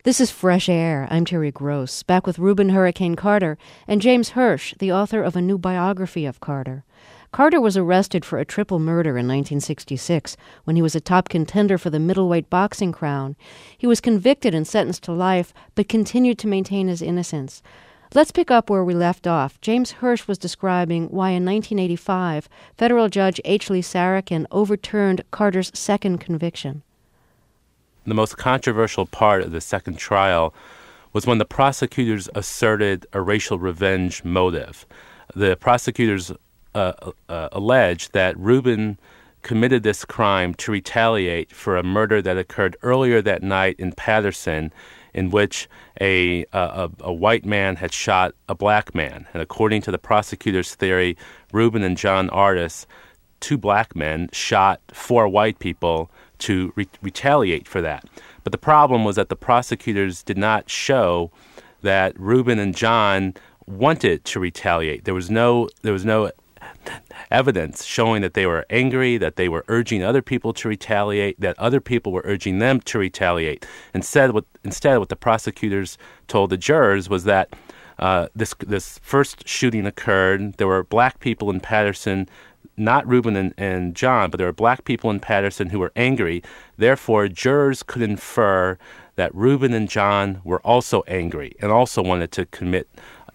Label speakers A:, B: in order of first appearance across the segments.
A: This is Fresh Air. I'm Terry Gross, back with Reuben Hurricane Carter and James Hirsch, the author of a new biography of Carter. Carter was arrested for a triple murder in 1966 when he was a top contender for the middleweight boxing crown. He was convicted and sentenced to life, but continued to maintain his innocence. Let's pick up where we left off. James Hirsch was describing why in 1985, federal judge H. Lee Sarakin overturned Carter's second conviction.
B: The most controversial part of the second trial was when the prosecutors asserted a racial revenge motive. The prosecutors alleged that Reuben committed this crime to retaliate for a murder that occurred earlier that night in Patterson, in which a white man had shot a black man. And according to the prosecutor's theory, Reuben and John Artis, two black men, shot four white people to retaliate for that. But the problem was that the prosecutors did not show that Reuben and John wanted to retaliate. There was no evidence showing that they were angry, that they were urging other people to retaliate, that other people were urging them to retaliate. Instead, what the prosecutors told the jurors was that this first shooting occurred. There were black people in Patterson, not Reuben and John, but there were black people in Patterson who were angry. Therefore, jurors could infer that Reuben and John were also angry and also wanted to commit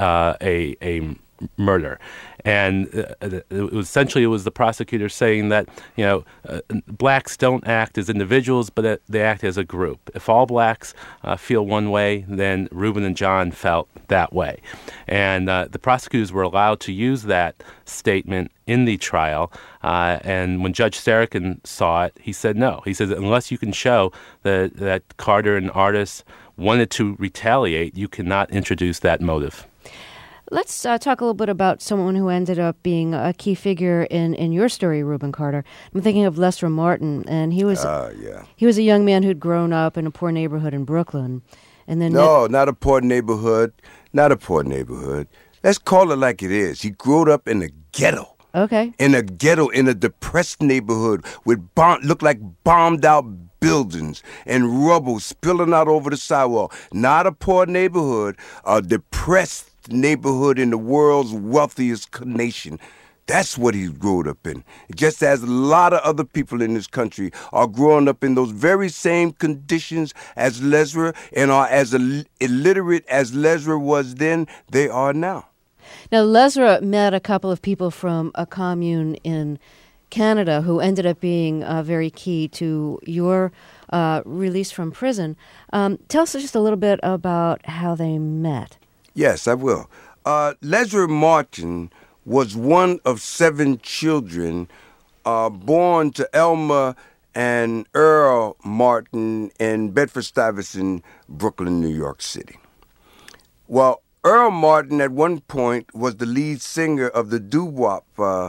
B: a murder. And it was the prosecutor saying that, blacks don't act as individuals, but they act as a group. If all blacks feel one way, then Reuben and John felt that way. And the prosecutors were allowed to use that statement in the trial. And when Judge Sarakin saw it, he said no. He said, unless you can show that Carter and Artis wanted to retaliate, you cannot introduce that motive.
A: Let's talk a little bit about someone who ended up being a key figure in your story, Reuben Carter. I'm thinking of Lesra Martin, and he was a young man who'd grown up in a poor neighborhood in Brooklyn, and then
C: not a poor neighborhood, not a poor neighborhood. Let's call it like it is. He grew up in a ghetto.
A: Okay.
C: In a ghetto, in a depressed neighborhood with looked like bombed out buildings and rubble spilling out over the sidewalk. Not a poor neighborhood, a depressed neighborhood in the world's wealthiest nation. That's what he grew up in. Just as a lot of other people in this country are growing up in those very same conditions as Lesra and are as illiterate as Lesra was then, they are now.
A: Now, Lesra met a couple of people from a commune in Canada who ended up being very key to your release from prison. Tell us just a little bit about how they met.
C: Yes, I will. Lesra Martin was one of 7 children born to Elma and Earl Martin in Bedford-Stuyvesant, Brooklyn, New York City. Well, Earl Martin at one point was the lead singer of the doo-wop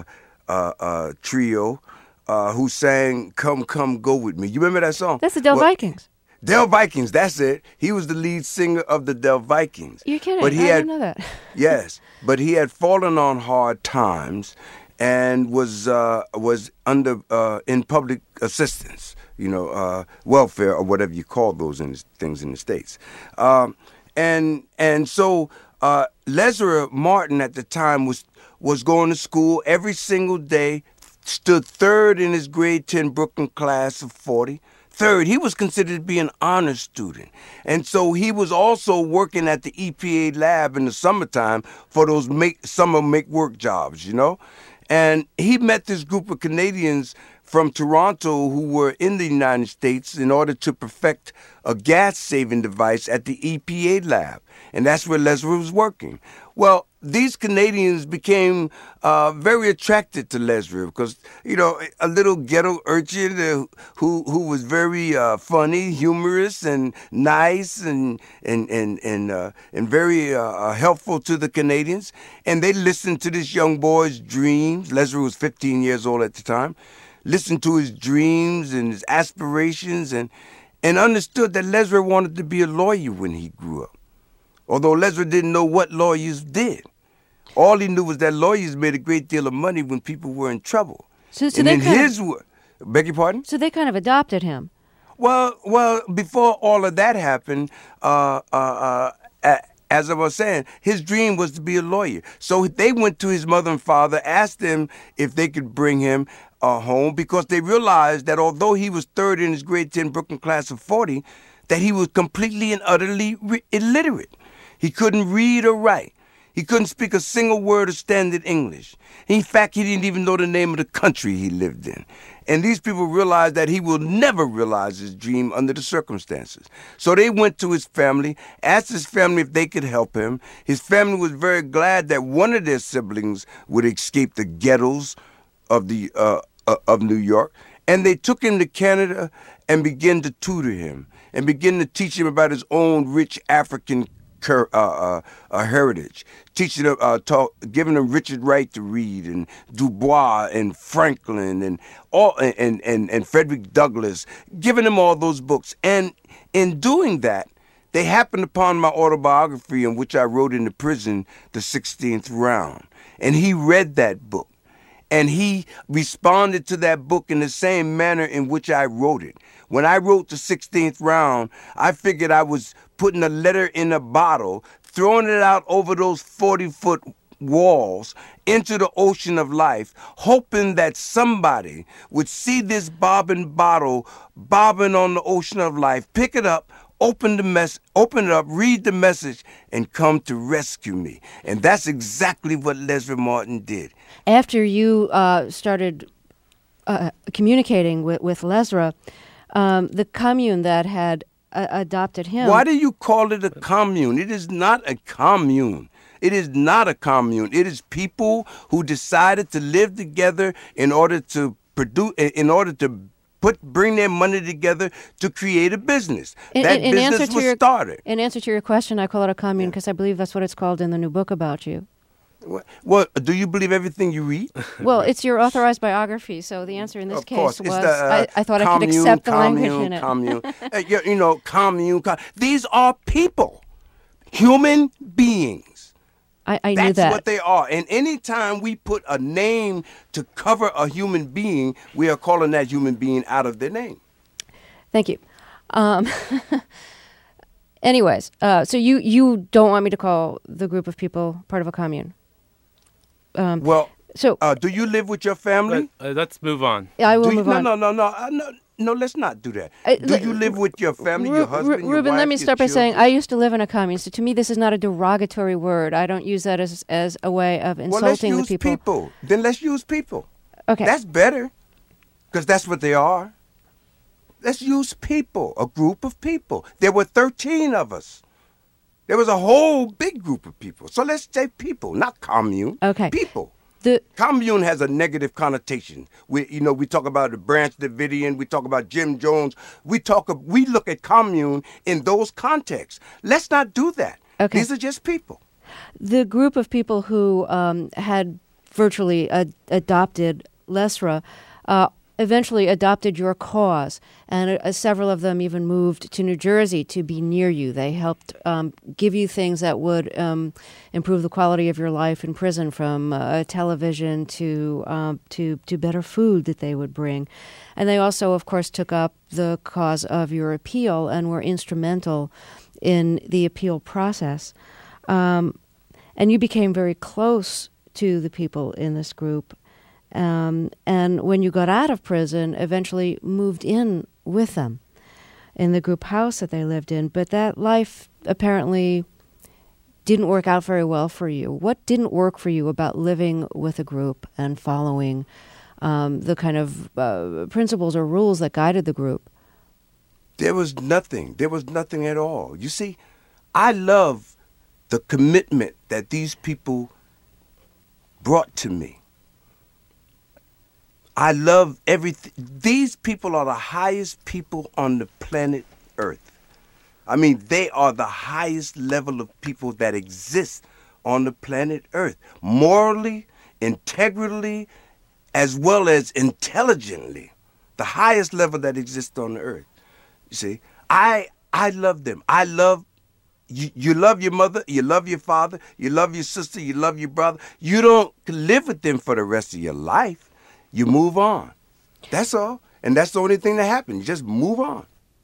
C: trio who sang Come, Come, Go With Me. You remember that song?
A: That's the Del Vikings.
C: Del Vikings, that's it. He was the lead singer of the Del Vikings.
A: You're kidding. I didn't know that.
C: Yes, but he had fallen on hard times and was under in public assistance, welfare or whatever you call those things in the States. And so Lesra Martin at the time was going to school every single day, stood third in his grade 10 Brooklyn class of 40. Third, he was considered to be an honor student. And so he was also working at the EPA lab in the summertime for those summer make-work jobs, And he met this group of Canadians from Toronto who were in the United States in order to perfect a gas-saving device at the EPA lab. And that's where Lesra was working. Well, these Canadians became very attracted to Lesra because, a little ghetto urchin who was very funny, humorous, and nice, and very helpful to the Canadians. And they listened to this young boy's dreams. Lesra was 15 years old at the time. Listened to his dreams and his aspirations, and understood that Lesra wanted to be a lawyer when he grew up. Although Lesra didn't know what lawyers did. All he knew was that lawyers made a great deal of money when people were in trouble.
A: So they
C: beg your pardon?
A: So they kind of adopted him.
C: Well, before all of that happened, as I was saying, his dream was to be a lawyer. So they went to his mother and father, asked them if they could bring him home, because they realized that although he was third in his grade 10 Brooklyn class of 40, that he was completely and utterly illiterate. He couldn't read or write. He couldn't speak a single word of standard English. In fact, he didn't even know the name of the country he lived in. And these people realized that he will never realize his dream under the circumstances. So they went to his family, asked his family if they could help him. His family was very glad that one of their siblings would escape the ghettos of New York. And they took him to Canada and began to tutor him and began to teach him about his own rich African heritage, teaching him, giving him Richard Wright to read, and Du Bois and Franklin and Frederick Douglass, giving him all those books. And in doing that, they happened upon my autobiography, in which I wrote in the prison, The 16th Round. And he read that book. And he responded to that book in the same manner in which I wrote it. When I wrote The 16th Round, I figured I was putting a letter in a bottle, throwing it out over those 40-foot walls into the ocean of life, hoping that somebody would see this bobbing bottle bobbing on the ocean of life, pick it up, open it up, read the message, and come to rescue me. And that's exactly what Leslie Martin did.
A: After you started communicating with Lesra, the commune that had adopted him...
C: Why do you call it a commune? It is not a commune. It is not a commune. It is people who decided to live together in order to bring their money together to create a business. That business was started.
A: In answer to your question, I call it a commune because I believe that's what it's called in the new book about you.
C: Well, do you believe everything you read?
A: Well, it's your authorized biography, so the answer in this case was I thought I could accept the language in it.
C: Commune. These are people, human beings.
A: I knew that.
C: That's what they are. And any time we put a name to cover a human being, we are calling that human being out of their name.
A: Thank you. Anyways, so you don't want me to call the group of people part of a commune?
C: Do you live with your family?
B: Let's move on.
A: I will move on.
C: No, let's not do that. Do you live with your family, your husband, your
A: Ruben,
C: wife,
A: let me
C: your
A: start by
C: children?
A: saying I used to live in a commune, so to me this is not a derogatory word. I don't use that as a way of insulting the people.
C: Well, let's use people. Then let's use people.
A: Okay.
C: That's better, because that's what they are. Let's use people, a group of people. There were 13 of us. There was a whole big group of people. So let's say people, not commune.
A: Okay.
C: People. Commune has a negative connotation. We talk about the Branch Davidian. We talk about Jim Jones. We look at commune in those contexts. Let's not do that.
A: Okay.
C: These are just people.
A: The group of people who had virtually adopted Lesra eventually adopted your cause, and several of them even moved to New Jersey to be near you. They helped give you things that would improve the quality of your life in prison, from television to better food that they would bring. And they also, of course, took up the cause of your appeal and were instrumental in the appeal process. And you became very close to the people in this group. And when you got out of prison, eventually moved in with them in the group house that they lived in. But that life apparently didn't work out very well for you. What didn't work for you about living with a group and following the kind of principles or rules that guided the group?
C: There was nothing. There was nothing at all. You see, I love the commitment that these people brought to me. I love everything. These people are the highest people on the planet Earth. I mean, they are the highest level of people that exist on the planet Earth. Morally, integrally, as well as intelligently. The highest level that exists on the Earth. You see, I love them. I love you love your mother, you love your father, you love your sister, you love your brother. You don't live with them for the rest of your life. You move on. That's all. And that's the only thing that happens. You just move on.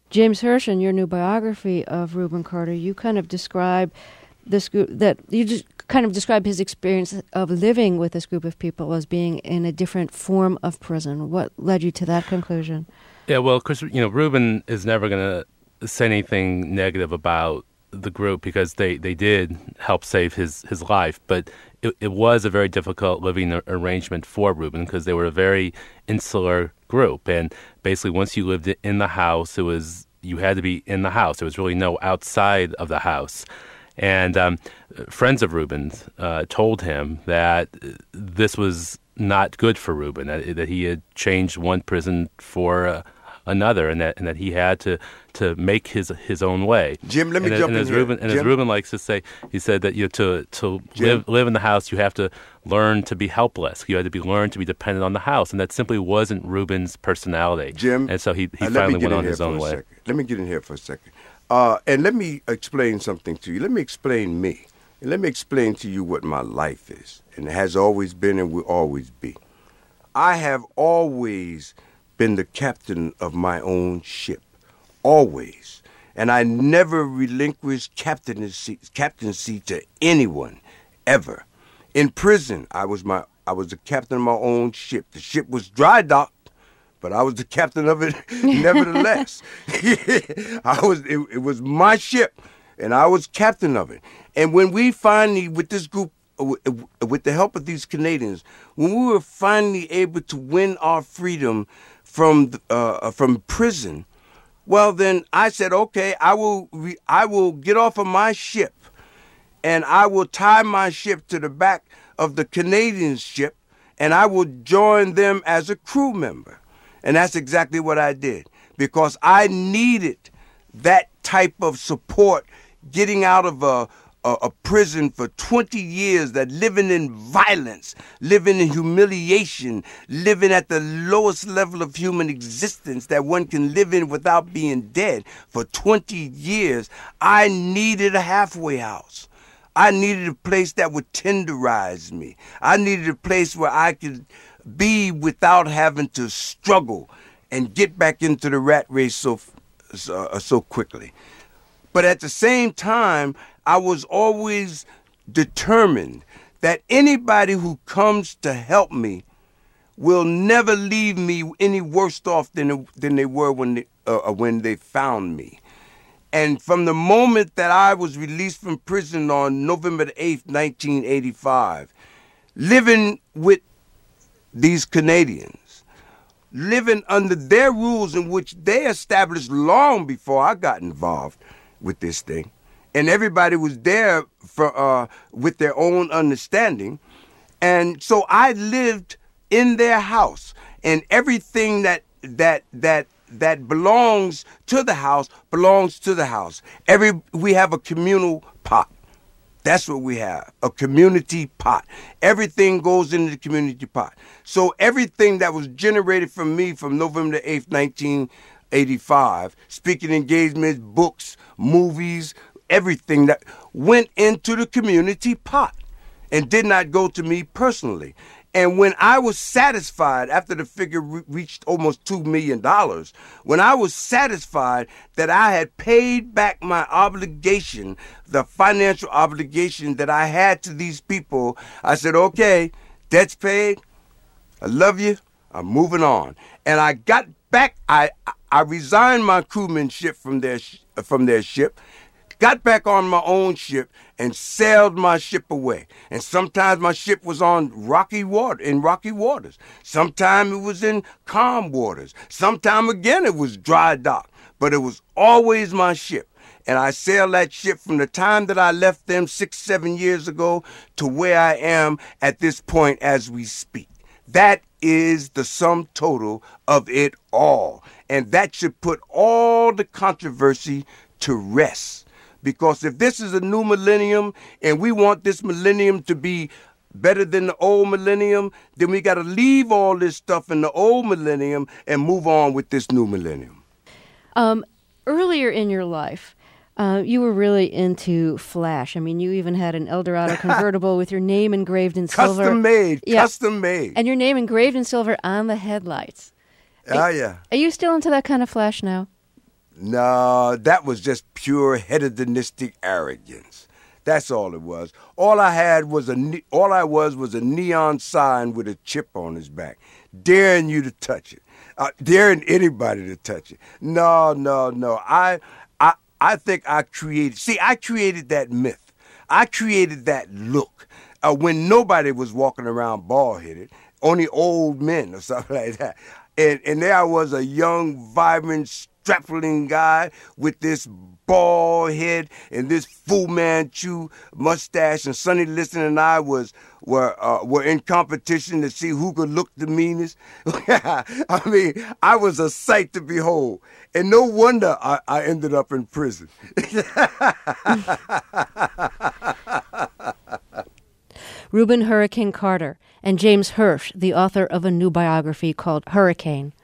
A: James Hirsch, in your new biography of Rubin Carter, you kind of describe this group, that you just kind of describe his experience of living with this group of people as being in a different form of prison. What led you to that conclusion?
B: Yeah, well, because Rubin is never going to say anything negative about the group because they did help save his life, but it was a very difficult living arrangement for Rubin because they were a very insular group, and basically once you lived in the house, you had to be in the house. There was really no outside of the house. And friends of Rubin's told him that this was not good for Rubin, that he had changed one prison for another, and that he had to make his own way.
C: Jim, let me jump in here.
B: As Rubin likes to say, he said that to live in the house, you have to learn to be helpless. You had to learn to be dependent on the house, and that simply wasn't Rubin's personality.
C: Jim,
B: and so he finally went on his own way.
C: Let me get in here for a second. And let me explain something to you. Let me explain me. And let me explain to you what my life is, and it has always been and will always be. I have always been the captain of my own ship, always. And I never relinquished captaincy to anyone, ever. In prison, I was the captain of my own ship. The ship was dry docked, but I was the captain of it nevertheless. It was my ship, and I was captain of it. And when we finally, with this group, with the help of these Canadians, when we were finally able to win our freedom from prison, well, then I said, okay, I will get off of my ship, and I will tie my ship to the back of the Canadian ship, and I will join them as a crew member. And that's exactly what I did, because I needed that type of support getting out of a prison for 20 years, that living in violence, living in humiliation, living at the lowest level of human existence that one can live in without being dead for 20 years. I needed a halfway house. I needed a place that would tenderize me. I needed a place where I could be without having to struggle and get back into the rat race so quickly. But at the same time, I was always determined that anybody who comes to help me will never leave me any worse off than they were when they found me. And from the moment that I was released from prison on November the 8th, 1985, living with these Canadians, living under their rules in which they established long before I got involved with this thing, and everybody was there with their own understanding, and so I lived in their house, and everything that belongs to the house belongs to the house. We have a communal pot. That's what we have, a community pot. Everything goes into the community pot. So everything that was generated from me from November 8th, 1985, speaking engagements, books, movies, everything that went into the community pot and did not go to me personally. And when I was satisfied, after the figure reached almost $2 million, when I was satisfied that I had paid back my obligation, the financial obligation that I had to these people, I said, okay, debt's paid. I love you. I'm moving on. And I got back. I resigned my crewmanship from their ship, got back on my own ship, and sailed my ship away. And sometimes my ship was on rocky waters. Sometimes it was in calm waters. Sometimes again it was dry dock. But it was always my ship. And I sailed that ship from the time that I left them 6-7 years ago to where I am at this point as we speak. That is the sum total of it all. And that should put all the controversy to rest. Because if this is a new millennium and we want this millennium to be better than the old millennium, then we got to leave all this stuff in the old millennium and move on with this new millennium.
A: Earlier in your life, you were really into flash. I mean, you even had an Eldorado convertible with your name engraved in silver.
C: Custom made.
A: And your name engraved in silver on the headlights.
C: Yeah.
A: Are you still into that kind of flash now?
C: No, that was just pure hedonistic arrogance. That's all it was. All I was was a neon sign with a chip on his back, daring you to touch it, daring anybody to touch it. No. I think I created that myth. I created that look when nobody was walking around bald-headed, only old men or something like that. And there I was, a young, vibrant, strapping guy with this bald head and this Fu Manchu mustache, and Sonny Liston and I were in competition to see who could look the meanest. I mean, I was a sight to behold, and no wonder I ended up in prison.
A: Reuben Hurricane Carter and James Hirsch, the author of a new biography called Hurricane.